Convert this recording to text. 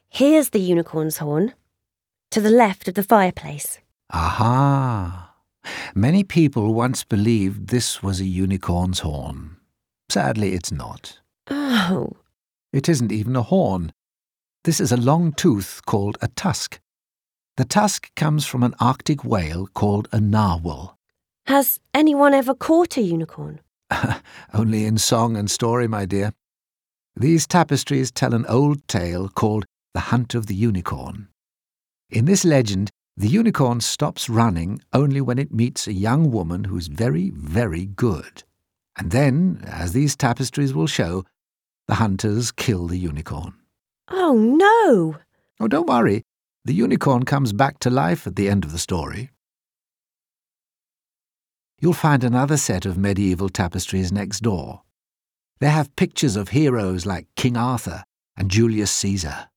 Here's the unicorn's horn, to the left of the fireplace. Aha! Many people once believed this was a unicorn's horn. Sadly, it's not. Oh. It isn't even a horn. This is a long tooth called a tusk. The tusk comes from an Arctic whale called a narwhal. Has anyone ever caught a unicorn? Only in song and story, my dear. These tapestries tell an old tale called The Hunt of the Unicorn. In this legend, the unicorn stops running only when it meets a young woman who's very, very good. And then, as these tapestries will show, the hunters kill the unicorn. Oh, no! Oh, don't worry. The unicorn comes back to life at the end of the story. You'll find another set of medieval tapestries next door. They have pictures of heroes like King Arthur and Julius Caesar.